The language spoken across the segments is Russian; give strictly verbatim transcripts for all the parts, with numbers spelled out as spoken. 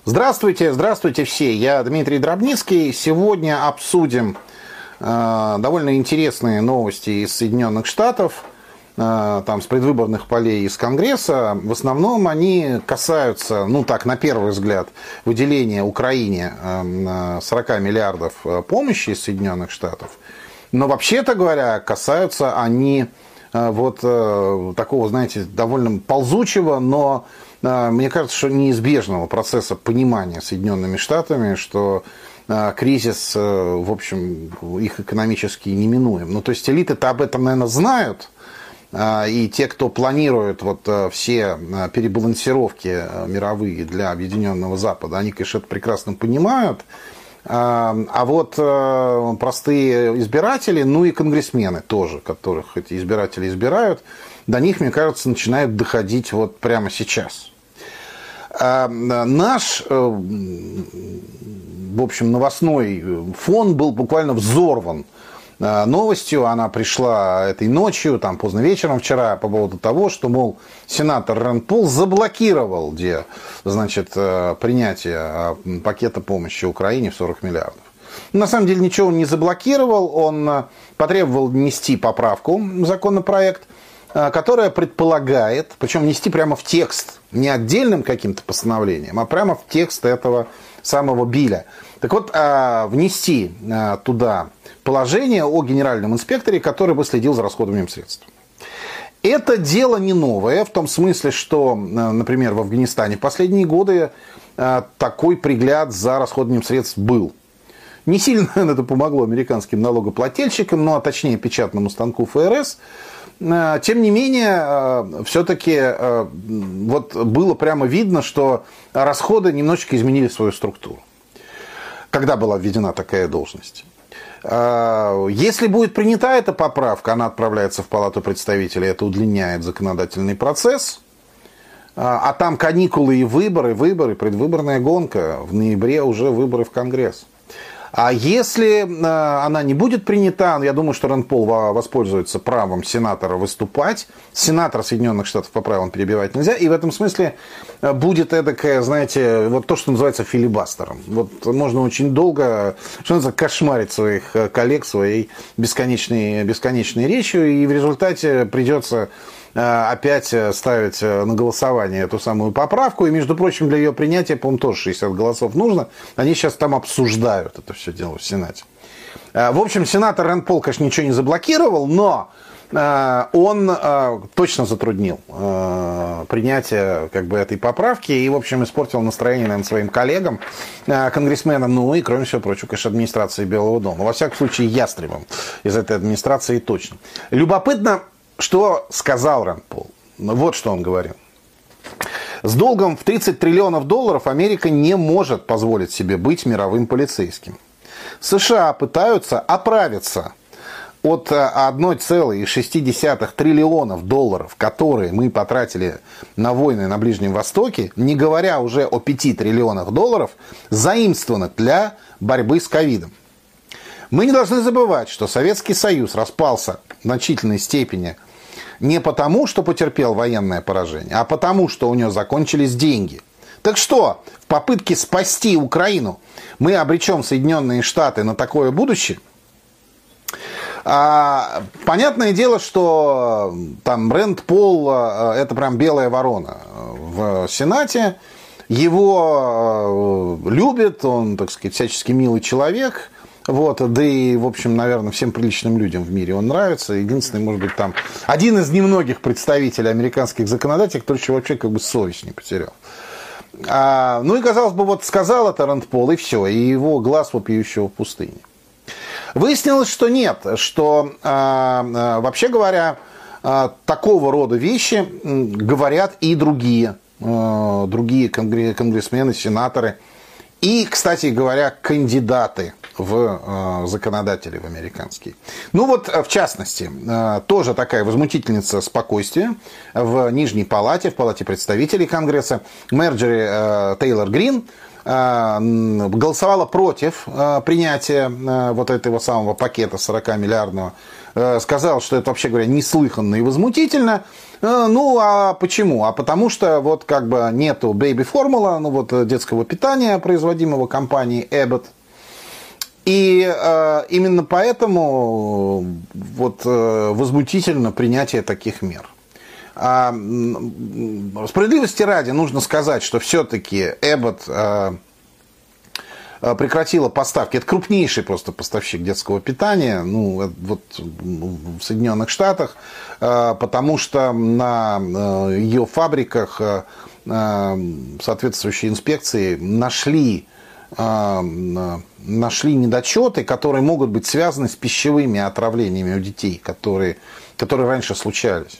Здравствуйте, здравствуйте все. Я Дмитрий Дробницкий. Сегодня обсудим э, довольно интересные новости из Соединенных Штатов, э, там с предвыборных полей из Конгресса. В основном они касаются, ну так, на первый взгляд, выделения Украине э, сорок миллиардов помощи из Соединенных Штатов. Но вообще-то говоря, касаются они э, вот э, такого, знаете, довольно ползучего, но мне кажется, что неизбежного процесса понимания Соединенными Штатами, что кризис, в общем, их экономически неминуем. Ну, то есть элиты-то об этом, наверное, знают, и те, кто планирует вот все перебалансировки мировые для Объединенного Запада, они, конечно, это прекрасно понимают. А вот простые избиратели, ну и конгрессмены тоже, которых эти избиратели избирают, до них, мне кажется, начинает доходить вот прямо сейчас. Наш, в общем, новостной фон был буквально взорван новостью. Она пришла этой ночью, там поздно вечером вчера, по поводу того, что, мол, сенатор Рэнд Пол заблокировал, где, значит, принятие пакета помощи Украине в сорок миллиардов. На самом деле ничего он не заблокировал, он потребовал внести поправку в законопроект, которая предполагает, причем внести прямо в текст, не отдельным каким-то постановлением, а прямо в текст этого самого биля. Так вот, внести туда положение о генеральном инспекторе, который бы следил за расходованием средств. Это дело не новое, в том смысле, что, например, в Афганистане в последние годы такой пригляд за расходованием средств был. Не сильно это помогло американским налогоплательщикам, ну а точнее печатному станку эф эр эс. Тем не менее, все-таки вот было прямо видно, что расходы немножечко изменили свою структуру, когда была введена такая должность. Если будет принята эта поправка, она отправляется в Палату представителей, это удлиняет законодательный процесс, а там каникулы и выборы, выборы, предвыборная гонка, в ноябре уже выборы в Конгресс. А если она не будет принята, я думаю, что Рэнд Пол воспользуется правом сенатора выступать. Сенатора Соединенных Штатов по правилам перебивать нельзя. И в этом смысле будет эдакое, знаете, вот то, что называется филибастером. Вот можно очень долго, что называется, кошмарить своих коллег своей бесконечной, бесконечной речью. И в результате придется опять ставить на голосование эту самую поправку. И, между прочим, для ее принятия, по-моему, тоже шестьдесят голосов нужно. Они сейчас там обсуждают это все дело в Сенате. В общем, сенатор Рэнд Пол, конечно, ничего не заблокировал, но он точно затруднил принятие как бы, этой поправки и, в общем, испортил настроение, наверное, своим коллегам, конгрессменам, ну и, кроме всего прочего, конечно, администрации Белого дома. Во всяком случае, ястребам из этой администрации точно. Любопытно, что сказал Рэнд Пол. Вот что он говорил. С долгом в тридцать триллионов долларов Америка не может позволить себе быть мировым полицейским. США пытаются оправиться от одной целой шесть десятых триллионов долларов, которые мы потратили на войны на Ближнем Востоке, не говоря уже о пяти триллионах долларов, заимствованных для борьбы с ковидом. Мы не должны забывать, что Советский Союз распался в значительной степени не потому, что потерпел военное поражение, а потому, что у него закончились деньги. Так что, в попытке спасти Украину мы обречем Соединенные Штаты на такое будущее? А, понятное дело, что там Рэнд Пол это прям белая ворона в Сенате. Его любят, он, так сказать, всячески милый человек. Вот, да и, в общем, наверное, всем приличным людям в мире он нравится. Единственный, может быть, там один из немногих представителей американских законодателей, который еще вообще как бы совесть не потерял. А, ну и, казалось бы, вот сказал это Рэнд Пол, и все, и его глаз вопиющего в пустыне. Выяснилось, что нет, что, а, а, вообще говоря, а, такого рода вещи говорят и другие, а, другие конгрессмены, сенаторы, и, кстати говоря, кандидаты в законодатели в американские. Ну вот, в частности, тоже такая возмутительница спокойствия в Нижней палате, в палате представителей Конгресса, Марджори Тейлор Грин, голосовала против принятия вот этого самого пакета сорокамиллиардного, сказала, что это, вообще говоря, неслыханно и возмутительно. Ну, а почему? А потому что вот как бы нету бэйби-формула, ну вот детского питания, производимого компанией Abbott. И э, именно поэтому вот, э, возмутительно принятие таких мер. А, справедливости ради нужно сказать, что все-таки Abbott э, прекратила поставки. Это крупнейший просто поставщик детского питания, ну, вот в Соединенных Штатах, э, потому что на э, ее фабриках э, соответствующие инспекции нашли нашли недочеты, которые могут быть связаны с пищевыми отравлениями у детей, которые, которые раньше случались.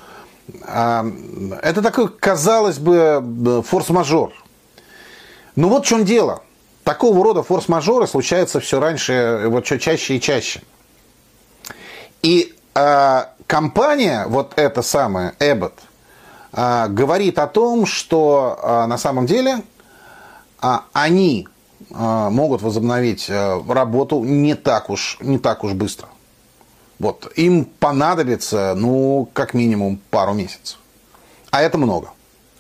Это такой, казалось бы, форс-мажор. Но вот в чем дело. Такого рода форс-мажоры случаются все раньше, вот чаще и чаще. И э, компания, вот эта самая Abbott, э, говорит о том, что э, на самом деле э, они могут возобновить работу не так уж, не так уж быстро. Вот. Им понадобится, ну, как минимум, пару месяцев. А это много.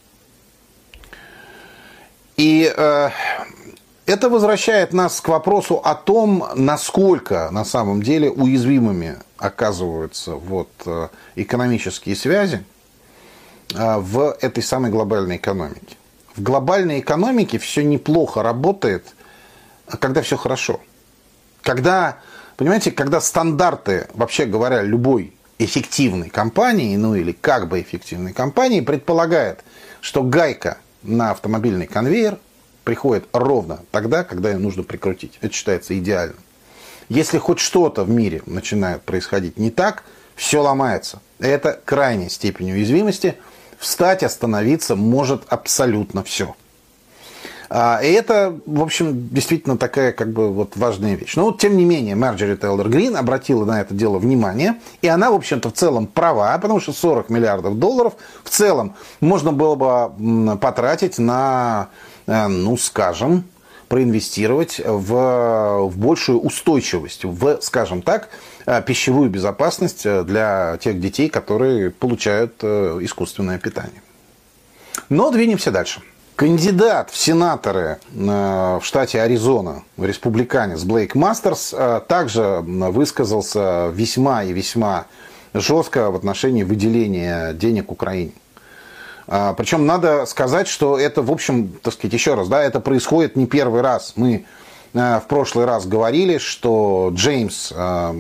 И э, это возвращает нас к вопросу о том, насколько на самом деле уязвимыми оказываются вот, экономические связи в этой самой глобальной экономике. В глобальной экономике все неплохо работает, когда все хорошо. Когда, понимаете, когда стандарты, вообще говоря, любой эффективной компании, ну или как бы эффективной компании, предполагает, что гайка на автомобильный конвейер приходит ровно тогда, когда ее нужно прикрутить. Это считается идеальным. Если хоть что-то в мире начинает происходить не так, все ломается. Это крайняя степень уязвимости. Встать, остановиться может абсолютно все. И это, в общем, действительно такая как бы вот важная вещь. Но вот, тем не менее, Марджори Тейлор Грин обратила на это дело внимание. И она, в общем-то, в целом права, потому что сорок миллиардов долларов в целом можно было бы потратить на, ну, скажем, проинвестировать в, в большую устойчивость, в, скажем так, пищевую безопасность для тех детей, которые получают искусственное питание. Но двинемся дальше. Кандидат в сенаторы в штате Аризона, республиканец Блейк Мастерс, также высказался весьма и весьма жестко в отношении выделения денег Украине. Причем надо сказать, что это, в общем, так сказать, еще раз, да, это происходит не первый раз. Мы в прошлый раз говорили, что Джеймс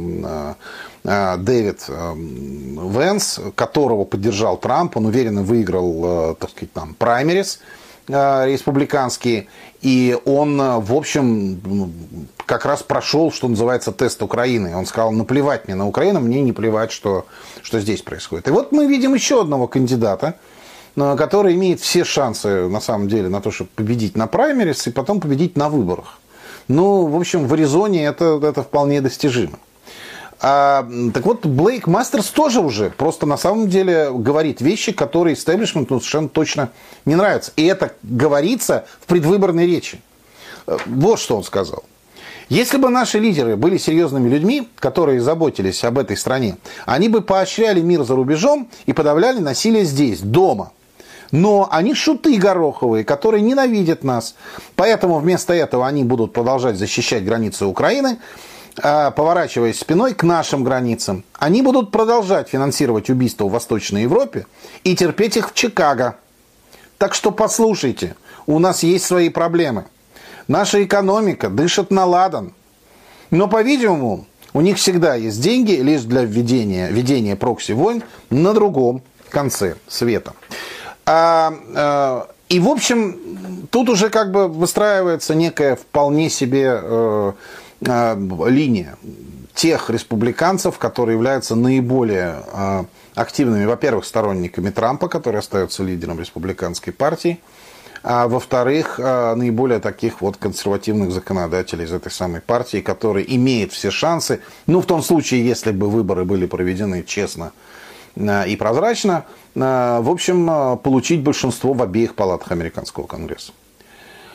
Дэвид Вэнс, которого поддержал Трамп, он уверенно выиграл, так сказать, там, праймерис республиканские, и он, в общем, как раз прошел, что называется, тест Украины. Он сказал, наплевать мне на Украину, мне не плевать, что, что здесь происходит. И вот мы видим еще одного кандидата, который имеет все шансы, на самом деле, на то, чтобы победить на праймерис и потом победить на выборах. Ну, в общем, в Аризоне это, это вполне достижимо. А, так вот, Блейк Мастерс тоже уже просто на самом деле говорит вещи, которые истеблишменту совершенно точно не нравятся. И это говорится в предвыборной речи. Вот что он сказал. Если бы наши лидеры были серьезными людьми, которые заботились об этой стране, они бы поощряли мир за рубежом и подавляли насилие здесь, дома. Но они шуты гороховые, которые ненавидят нас. Поэтому вместо этого они будут продолжать защищать границы Украины, поворачиваясь спиной к нашим границам. Они будут продолжать финансировать убийства в Восточной Европе и терпеть их в Чикаго. Так что послушайте, у нас есть свои проблемы. Наша экономика дышит на ладан. Но, по-видимому, у них всегда есть деньги лишь для введения, ведения прокси-войн на другом конце света. А, а, и, в общем, тут уже как бы выстраивается некая вполне себе э, э, линия тех республиканцев, которые являются наиболее э, активными, во-первых, сторонниками Трампа, который остается лидером республиканской партии, а во-вторых, э, наиболее таких вот консервативных законодателей из этой самой партии, которые имеют все шансы, ну, в том случае, если бы выборы были проведены честно и прозрачно, в общем, получить большинство в обеих палатах американского конгресса.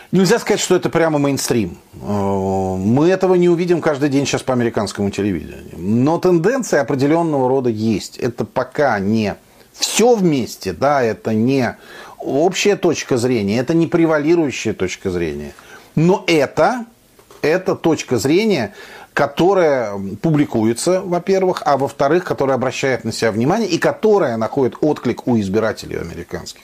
Нельзя сказать, что это прямо мейнстрим. Мы этого не увидим каждый день сейчас по американскому телевидению. Но тенденция определенного рода есть. Это пока не все вместе, да, это не общая точка зрения, это не превалирующая точка зрения. Но это, это точка зрения, которая публикуется, во-первых, а во-вторых, которая обращает на себя внимание и которая находит отклик у избирателей американских.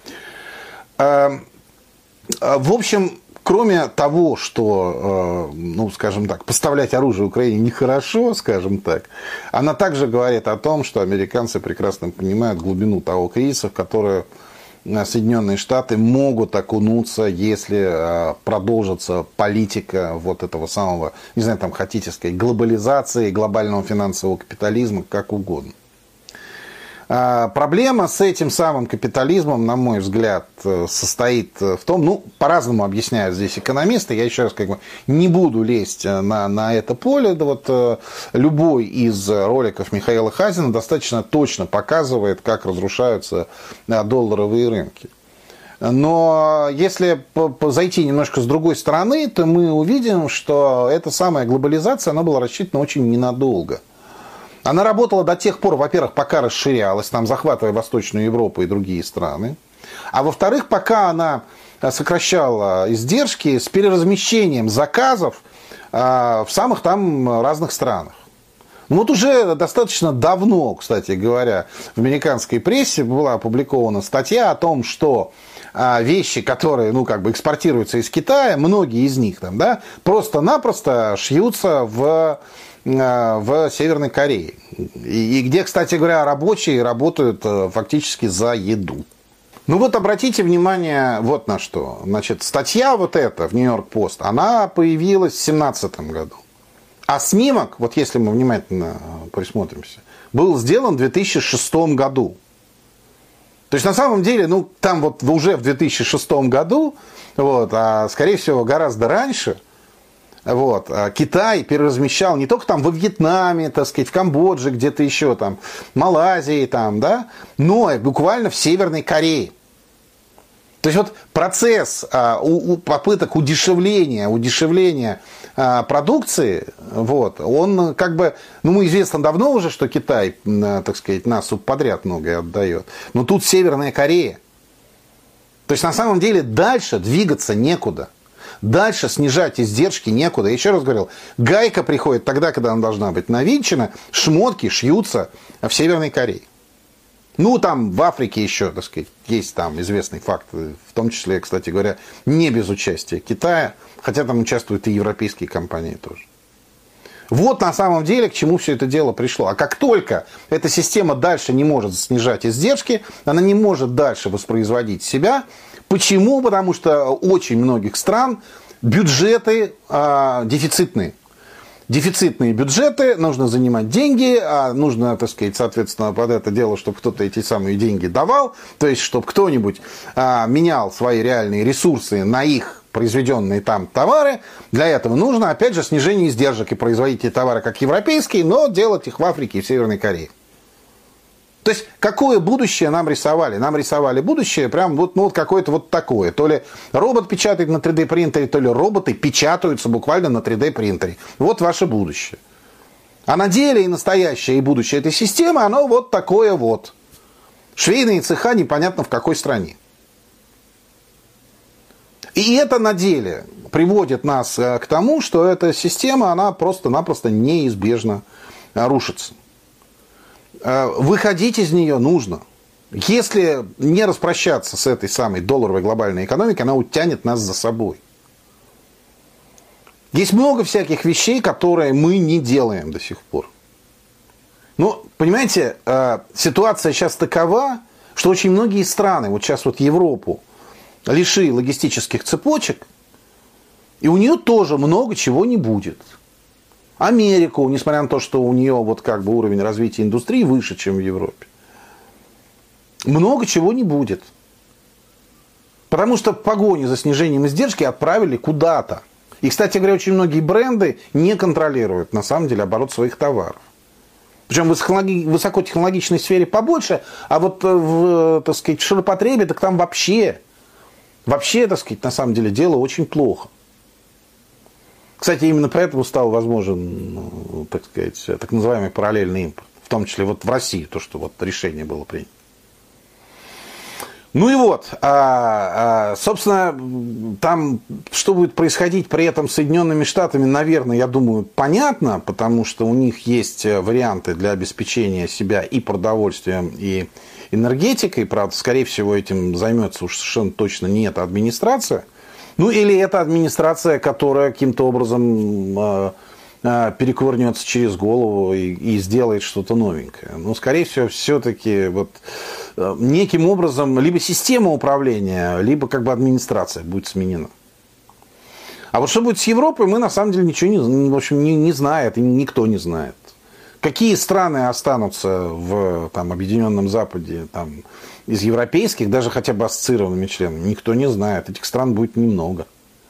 В общем, кроме того, что, ну, скажем так, поставлять оружие Украине нехорошо, скажем так, она также говорит о том, что американцы прекрасно понимают глубину того кризиса, в который Соединенные Штаты могут окунуться, если продолжится политика вот этого самого, не знаю, там хотите сказать, глобализации, глобального финансового капитализма, как угодно. Проблема с этим самым капитализмом, на мой взгляд, состоит в том, ну, по-разному объясняют здесь экономисты, я еще раз как бы не буду лезть на, на это поле, да вот любой из роликов Михаила Хазина достаточно точно показывает, как разрушаются долларовые рынки. Но если зайти немножко с другой стороны, то мы увидим, что эта самая глобализация, она была рассчитана очень ненадолго. Она работала до тех пор, во-первых, пока расширялась, там, захватывая Восточную Европу и другие страны. А во-вторых, пока она сокращала издержки с переразмещением заказов в самых там разных странах. Ну вот уже достаточно давно, кстати говоря, в американской прессе была опубликована статья о том, что вещи, которые, ну, как бы экспортируются из Китая, многие из них там, да, просто-напросто шьются в... в Северной Корее. И где, кстати говоря, рабочие работают фактически за еду. Ну вот обратите внимание вот на что. Значит, статья вот эта в Нью-Йорк Пост, она появилась в две тысячи семнадцатом году. А снимок, вот если мы внимательно присмотримся, был сделан в две тысячи шестом году. То есть на самом деле, ну там вот уже в две тысячи шестом году, вот, а скорее всего гораздо раньше, вот, Китай переразмещал не только там во Вьетнаме, так сказать, в Камбодже, где-то еще там, Малайзии, там, да, но и буквально в Северной Корее. То есть вот процесс а, у, у попыток удешевления, удешевления а, продукции, вот, он как бы, ну, мы известно давно уже, что Китай, а, так сказать, нас подряд многое отдает, но тут Северная Корея. То есть на самом деле дальше двигаться некуда. Дальше снижать издержки некуда. Я еще раз говорил, гайка приходит тогда, когда она должна быть навинчена, шмотки шьются в Северной Корее. Ну, там в Африке еще, так сказать, есть там известный факт, в том числе, кстати говоря, не без участия Китая, хотя там участвуют и европейские компании тоже. Вот на самом деле к чему все это дело пришло. А как только эта система дальше не может снижать издержки, она не может дальше воспроизводить себя. Почему? Потому что у очень многих стран бюджеты э, дефицитные. Дефицитные бюджеты, нужно занимать деньги, а нужно, так сказать, соответственно, под это дело, чтобы кто-то эти самые деньги давал, то есть, чтобы кто-нибудь э, менял свои реальные ресурсы на их произведенные там товары. Для этого нужно, опять же, снижение издержек и производить эти товары как европейские, но делать их в Африке и в Северной Корее. То есть, какое будущее нам рисовали? Нам рисовали будущее прям вот, ну, вот какое-то вот такое. То ли робот печатает на три дэ принтере, то ли роботы печатаются буквально на три дэ принтере. Вот ваше будущее. А на деле и настоящее, и будущее этой системы, оно вот такое вот. Швейные цеха непонятно в какой стране. И это на деле приводит нас к тому, что эта система, она просто-напросто неизбежно рушится. Выходить из нее нужно. Если не распрощаться с этой самой долларовой глобальной экономикой, она утянет нас за собой. Есть много всяких вещей, которые мы не делаем до сих пор. Но, понимаете, ситуация сейчас такова, что очень многие страны, вот сейчас вот Европу, лиши логистических цепочек, и у нее тоже много чего не будет. Америку, несмотря на то, что у нее вот как бы уровень развития индустрии выше, чем в Европе, много чего не будет. Потому что погони за снижением издержки отправили куда-то. И, кстати говоря, очень многие бренды не контролируют, на самом деле, оборот своих товаров. Причем в высокотехнологичной сфере побольше, а вот в, так сказать, в ширпотребе, так там вообще Вообще, так сказать, на самом деле дело очень плохо. Кстати, именно поэтому стал возможен, ну, так сказать, так называемый параллельный импорт. В том числе вот в России, то, что вот решение было принято. Ну и вот, а, а, собственно, там, что будет происходить при этом с Соединенными Штатами, наверное, я думаю, понятно, потому что у них есть варианты для обеспечения себя и продовольствием, и энергетикой. Правда, скорее всего, этим займется уж совершенно точно не эта администрация. Ну или эта администрация, которая каким-то образом э, э, перекувырнется через голову и, и сделает что-то новенькое. Но, скорее всего, все-таки вот, э, неким образом либо система управления, либо как бы администрация будет сменена. А вот что будет с Европой, мы на самом деле ничего не, в общем, не, не знает, и никто не знает. Какие страны останутся в там, Объединенном Западе там, из европейских, даже хотя бы ассоциированными членами, никто не знает. Этих стран будет немного.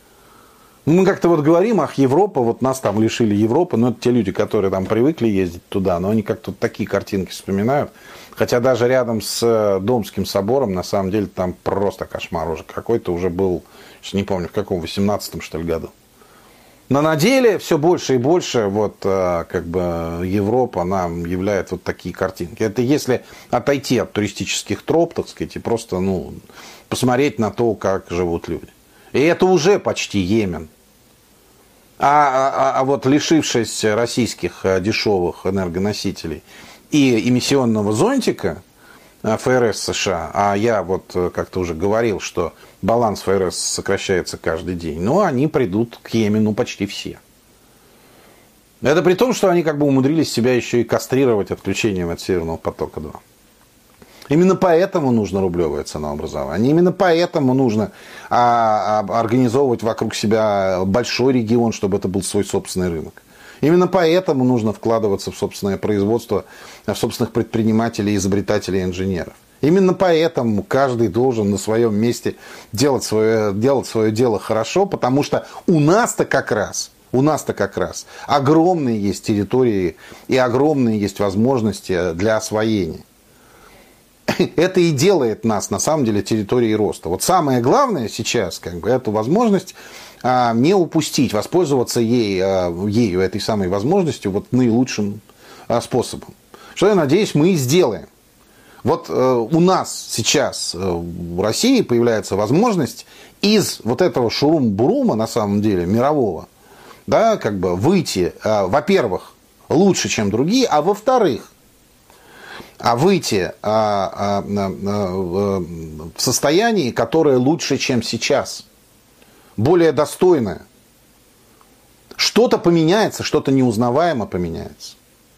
Мы как-то вот говорим, ах, Европа, вот нас там лишили Европы, но это те люди, которые там привыкли ездить туда, но они как-то вот такие картинки вспоминают. Хотя даже рядом с Домским собором, на самом деле, там просто кошмар уже какой-то уже был, не помню, в каком, восемнадцатом, что ли, году. Но на деле все больше и больше вот, как бы, Европа нам являет вот такие картинки. Это если отойти от туристических троп, так сказать, и просто ну, посмотреть на то, как живут люди. И это уже почти Йемен. А, а, а вот лишившись российских дешевых энергоносителей и эмиссионного зонтика ФРС США, а я вот как-то уже говорил, что баланс ФРС сокращается каждый день, но они придут к Йемену почти все. Это при том, что они как бы умудрились себя еще и кастрировать отключением от Северного потока-два. Именно поэтому нужно рублевое ценообразование. Именно поэтому нужно а, а, организовывать вокруг себя большой регион, чтобы это был свой собственный рынок. Именно поэтому нужно вкладываться в собственное производство, в собственных предпринимателей, изобретателей, инженеров. Именно поэтому каждый должен на своем месте делать свое, делать свое дело хорошо, потому что у нас-то как раз, у нас-то как раз огромные есть территории и огромные есть возможности для освоения. Это и делает нас, на самом деле, территорией роста. Вот самое главное сейчас, как бы, эту возможность а, не упустить, воспользоваться ей, а, ею, этой самой возможностью, вот наилучшим а, способом. Что, я надеюсь, мы и сделаем. Вот э, у нас сейчас э, в России появляется возможность из вот этого шурум-бурума, на самом деле, мирового, да, как бы выйти, э, во-первых, лучше, чем другие, а во-вторых, а выйти а, а, а, а, в состоянии, которое лучше, чем сейчас. Более достойное. Что-то поменяется, что-то неузнаваемо поменяется.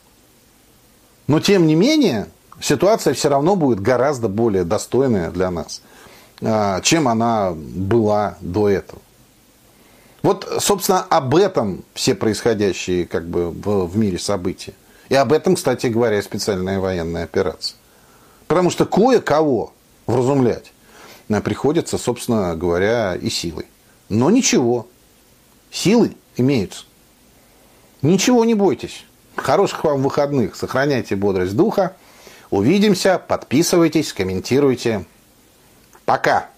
Но, тем не менее, ситуация все равно будет гораздо более достойная для нас, чем она была до этого. Вот, собственно, об этом все происходящие как бы, в, в мире события. И об этом, кстати говоря, специальная военная операция. Потому что кое-кого вразумлять приходится, собственно говоря, и силой. Но ничего, силы имеются. Ничего не бойтесь. Хороших вам выходных. Сохраняйте бодрость духа. Увидимся. Подписывайтесь, комментируйте. Пока.